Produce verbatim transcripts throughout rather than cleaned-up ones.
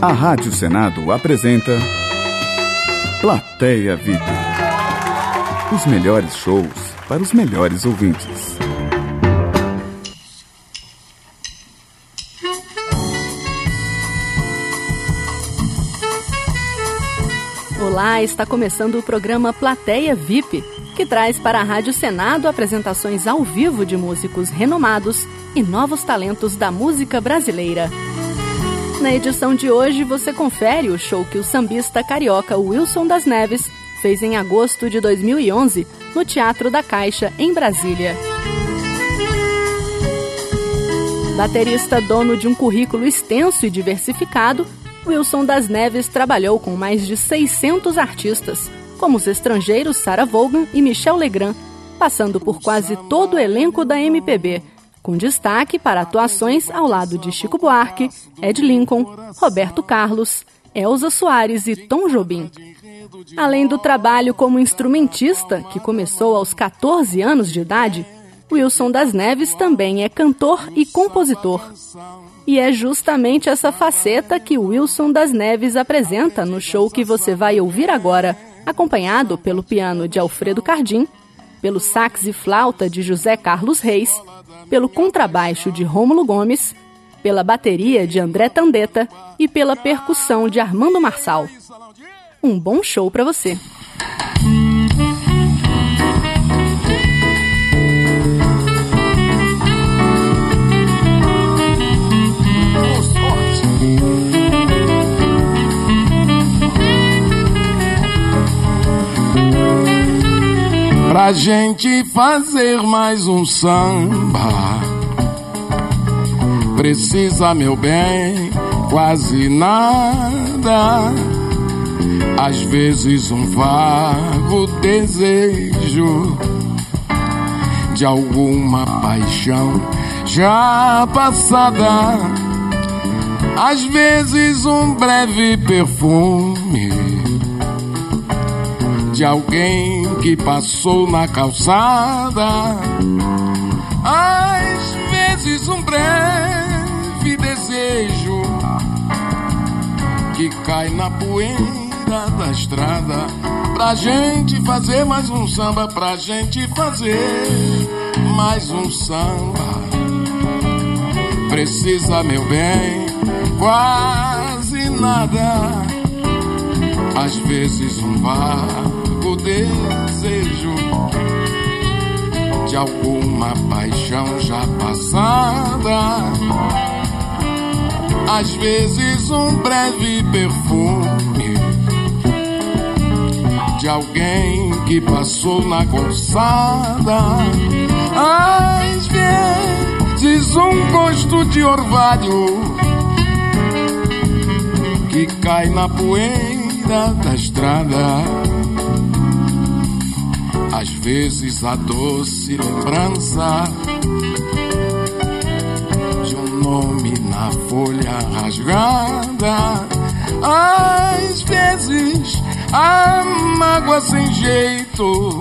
A Rádio Senado apresenta Plateia V I P. Os melhores shows para os melhores ouvintes. Olá, está começando o programa Plateia V I P, que traz para a Rádio Senado apresentações ao vivo de músicos renomados e novos talentos da música brasileira. Na edição de hoje, você confere o show que o sambista carioca Wilson das Neves fez em agosto de dois mil e onze no Teatro da Caixa, em Brasília. Baterista dono de um currículo extenso e diversificado, Wilson das Neves trabalhou com mais de seiscentos artistas, como os estrangeiros Sarah Vaughan e Michel Legrand, passando por quase todo o elenco da M P B, com destaque para atuações ao lado de Chico Buarque, Ed Lincoln, Roberto Carlos, Elza Soares e Tom Jobim. Além do trabalho como instrumentista, que começou aos catorze anos de idade, Wilson das Neves também é cantor e compositor. E é justamente essa faceta que Wilson das Neves apresenta no show que você vai ouvir agora, acompanhado pelo piano de Alfredo Cardim, pelo sax e flauta de José Carlos Reis, pelo contrabaixo de Rômulo Gomes, pela bateria de André Tandeta e pela percussão de Armando Marçal. Um bom show para você! Pra gente fazer mais um samba, precisa, meu bem, quase nada. Às vezes um vago desejo de alguma paixão já passada. Às vezes um breve perfume de alguém que passou na calçada. Às vezes um breve desejo que cai na poeira da estrada. Pra gente fazer mais um samba, pra gente fazer mais um samba, precisa, meu bem, quase nada. Às vezes um vago desejo de alguma paixão já passada. Às vezes um breve perfume de alguém que passou na calçada. Às vezes um gosto de orvalho que cai na poeira da estrada. Às vezes a doce lembrança de um nome na folha rasgada. Às vezes a mágoa sem jeito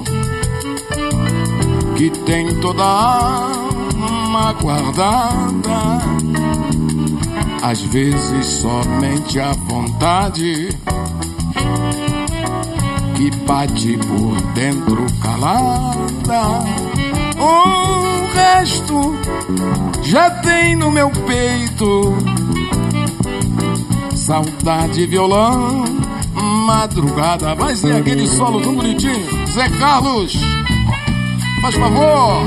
que tem toda a alma guardada. Às vezes somente a vontade que bate por dentro calada. O resto já tem no meu peito saudade, violão, madrugada. Vai ser aquele solo tão bonitinho. Zé Carlos, faz favor.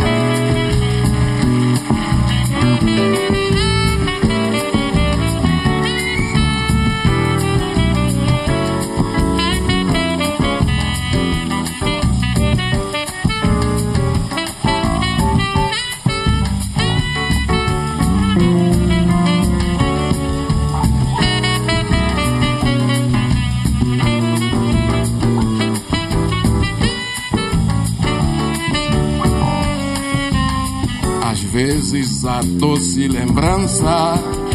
Às vezes a doce lembrança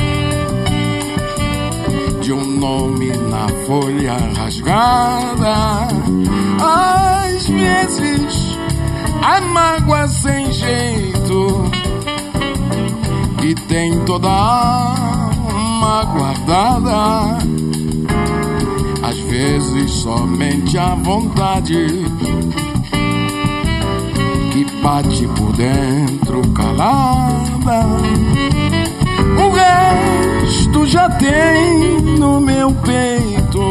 de um nome na folha rasgada. Às vezes a mágoa sem jeito que tem toda a alma lá guardada. Às vezes somente a vontade que bate por dentro calada. O resto já tem no meu peito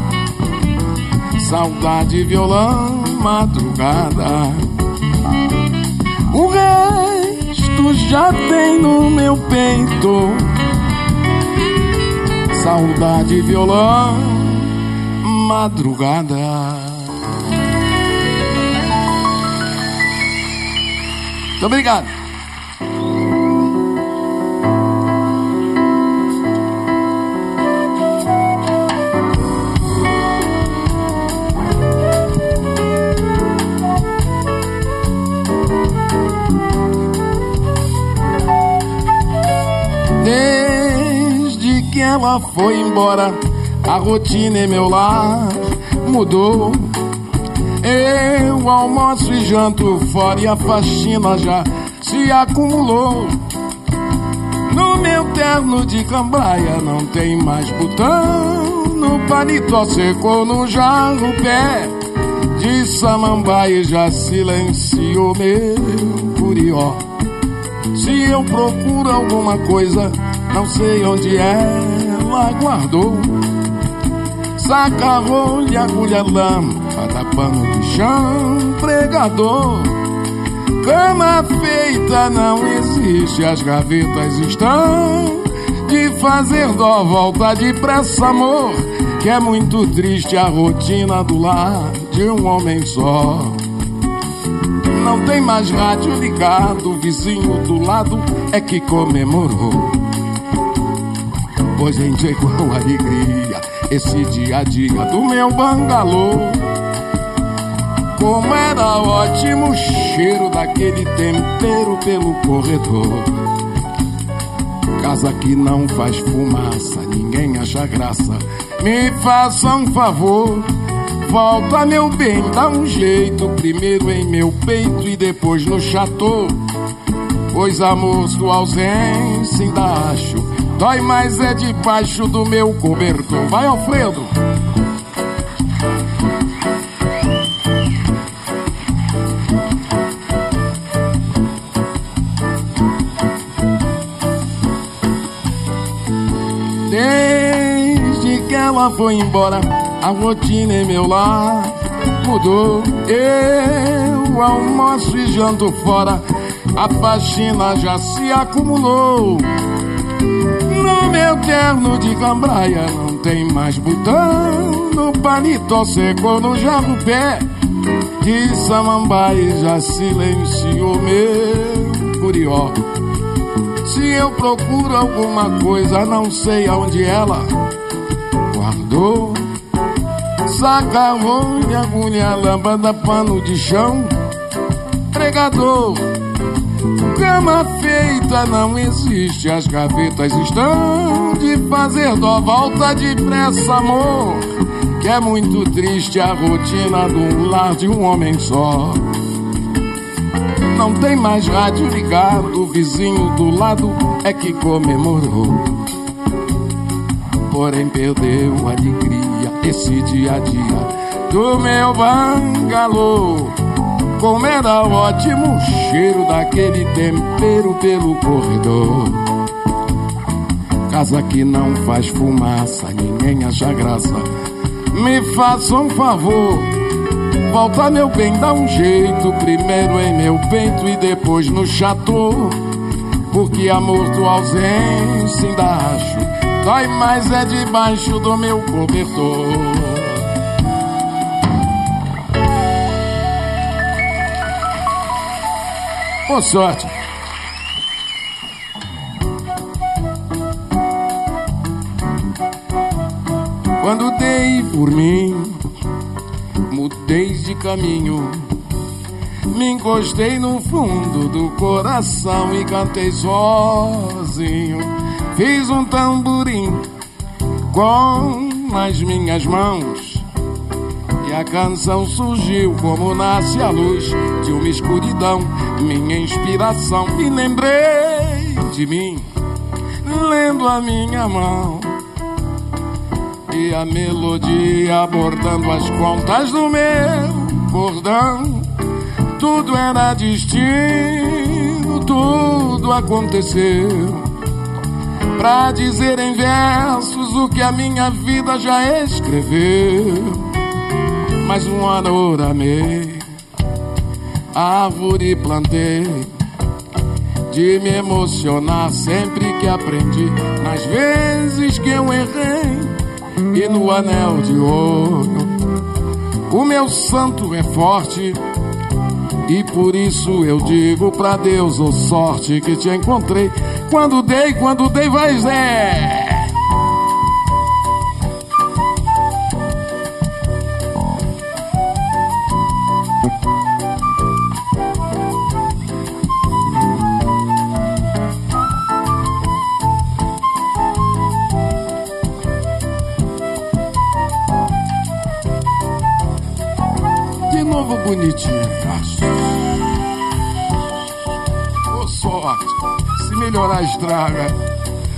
saudade, violão, madrugada. O resto já tem no meu peito saudade, violão, madrugada. Muito obrigado. Desde que ela foi embora, a rotina em meu lar mudou. Eu almoço e janto fora e a faxina já se acumulou. No meu terno de cambraia não tem mais botão, no paletó secou no jarro pé de samambaia já silenciou meu curió. Se eu procuro alguma coisa, não sei onde ela guardou. Saca, rolha, agulha, lâmpada, pano de chão, pregador. Cama feita não existe, as gavetas estão de fazer dó, volta depressa, amor, que é muito triste a rotina do lar de um homem só. Não tem mais rádio ligado, o vizinho do lado é que comemorou. Hoje entregou a alegria esse dia a dia do meu bangalô. Como era ótimo o cheiro daquele tempero pelo corredor. Casa que não faz fumaça, ninguém acha graça. Me faça um favor, volta meu bem, dá um jeito. Primeiro em meu peito e depois no chateau. Pois amor, sua ausência ainda acho dói mais é debaixo do meu cobertor. Vai, Alfredo! Desde que ela foi embora, a rotina em meu lar mudou. Eu almoço e janto fora, a faxina já se acumulou. No meu terno de cambraia não tem mais botão, no paletó secou no jarro pé de samambaia já silenciou meu curió. Se eu procuro alguma coisa, não sei aonde ela guardou. Saca, rolha, agulha, lâmpada, pano de chão, pregador. Cama feita não existe, as gavetas estão de fazer dó, volta depressa, amor, que é muito triste a rotina do lar de um homem só. Não tem mais rádio ligado, o vizinho do lado é que comemorou. Porém perdeu a alegria esse dia a dia do meu bangalô. Como era ótimo o cheiro daquele tempero pelo corredor. Casa que não faz fumaça, ninguém acha graça. Me faça um favor, volta meu bem, dá um jeito. Primeiro em meu peito e depois no chateau. Porque amor, tua ausência ainda acho dói mais é debaixo do meu cobertor. Boa sorte. Quando dei por mim, mudei de caminho. Me encostei no fundo do coração e cantei sozinho. Fiz um tamborim com as minhas mãos e a canção surgiu como nasce a luz de uma escuridão. Minha inspiração, me lembrei de mim lendo a minha mão, e a melodia bordando as contas do meu cordão. Tudo era destino, tudo aconteceu pra dizer em versos o que a minha vida já escreveu. Mas um ano amei, árvore plantei, de me emocionar sempre que aprendi, nas vezes que eu errei, e no anel de ouro. O meu santo é forte, e por isso eu digo pra Deus, ô sorte que te encontrei. Quando dei, quando dei, vai Zé. De novo bonitinho, acho. Ô sorte, se melhorar estraga.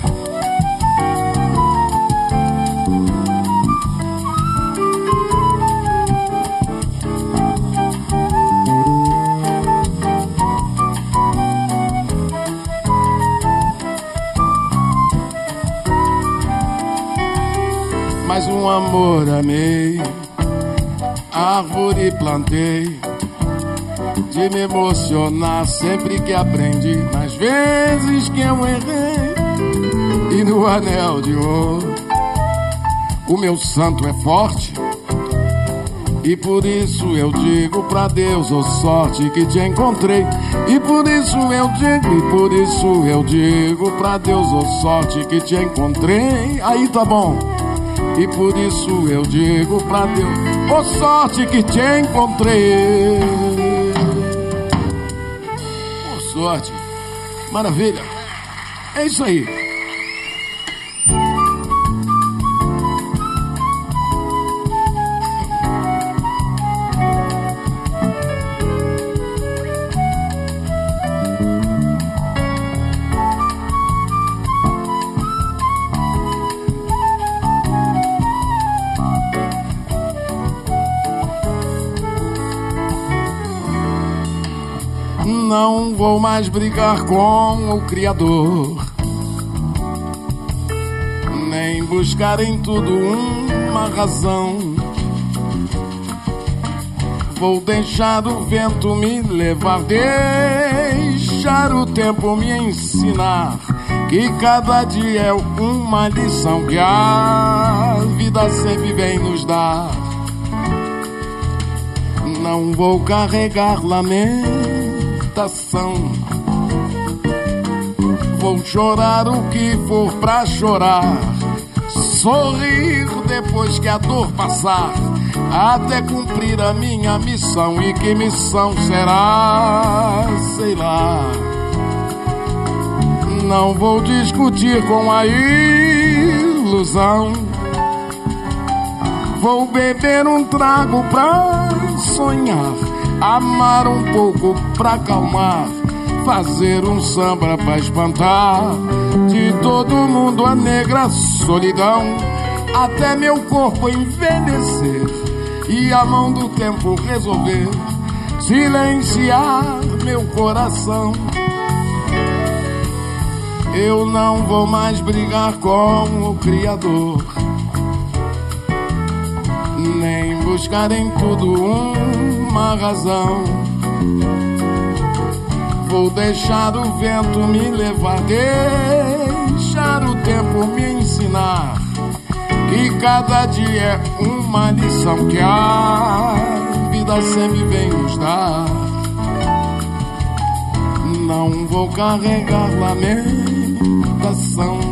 Mais um amor amei, árvore plantei, de me emocionar sempre que aprendi, nas vezes que eu errei, e no anel de ouro. O meu santo é forte, e por isso eu digo pra Deus, ô sorte que te encontrei. E por isso eu digo, e por isso eu digo pra Deus, ô sorte que te encontrei. Aí tá bom. E por isso eu digo pra Deus, ô sorte que te encontrei. Ô sorte, maravilha. É isso aí. Não vou mais brigar com o Criador, nem buscar em tudo uma razão. Vou deixar o vento me levar, deixar o tempo me ensinar que cada dia é uma lição que a vida sempre vem nos dar. Não vou carregar lamento, vou chorar o que for pra chorar, sorrir depois que a dor passar, até cumprir a minha missão. E que missão será? Sei lá. Não vou discutir com a ilusão, vou beber um trago pra sonhar, amar um pouco pra acalmar, fazer um samba pra espantar de todo mundo a negra solidão, até meu corpo envelhecer e a mão do tempo resolver silenciar meu coração. Eu não vou mais brigar com o Criador, nem buscar em tudo uma razão. Vou deixar o vento me levar, deixar o tempo me ensinar que cada dia é uma lição que a vida sempre vem nos dar. Não vou carregar lamentação,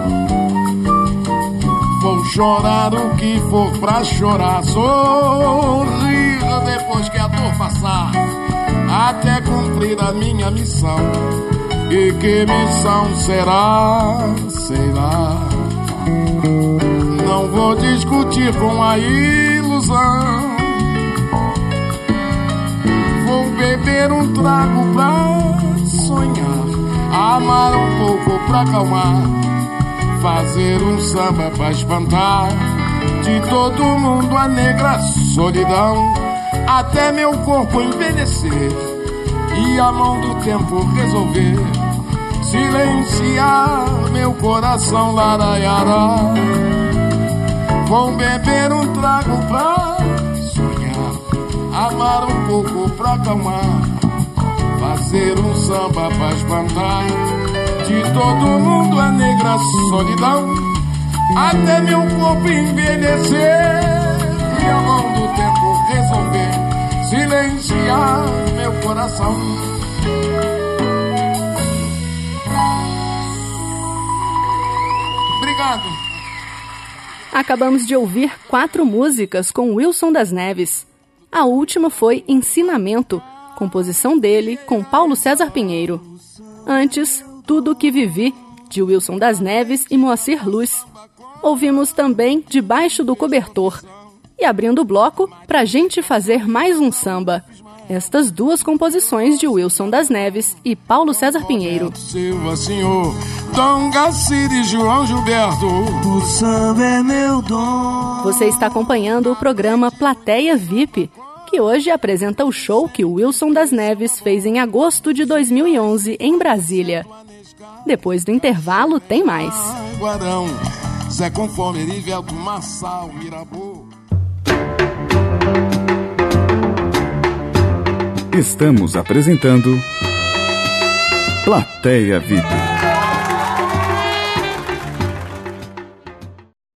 vou chorar o que for pra chorar, sorrir depois que a dor passar, até cumprir a minha missão. E que missão será? Sei lá. Não vou discutir com a ilusão, vou beber um trago pra sonhar, amar um pouco pra acalmar, fazer um samba pra espantar de todo mundo a negra solidão, até meu corpo envelhecer e a mão do tempo resolver silenciar meu coração, laraiará. Vou beber um trago pra sonhar, amar um pouco pra acalmar, fazer um samba pra espantar de todo mundo a negra solidão, até meu corpo envelhecer e a mão do tempo resolver silenciar meu coração. Obrigado. Acabamos de ouvir quatro músicas com Wilson das Neves. A última foi Ensinamento, composição dele com Paulo César Pinheiro. Antes, Tudo Que Vivi, de Wilson das Neves e Moacir Luz. Ouvimos também Debaixo do Cobertor. E abrindo o bloco, Pra Gente Fazer Mais Um Samba. Estas duas composições de Wilson das Neves e Paulo César Pinheiro. Silva, senhor, Dom Gacir e João Gilberto. O samba é meu dom. Você está acompanhando o programa Plateia V I P, que hoje apresenta o show que o Wilson das Neves fez em agosto de dois mil e onze em Brasília. Depois do intervalo, tem mais. Guarão, Zé Conforme, Erivelto, Massal, Mirabô. Estamos apresentando Plateia V I P.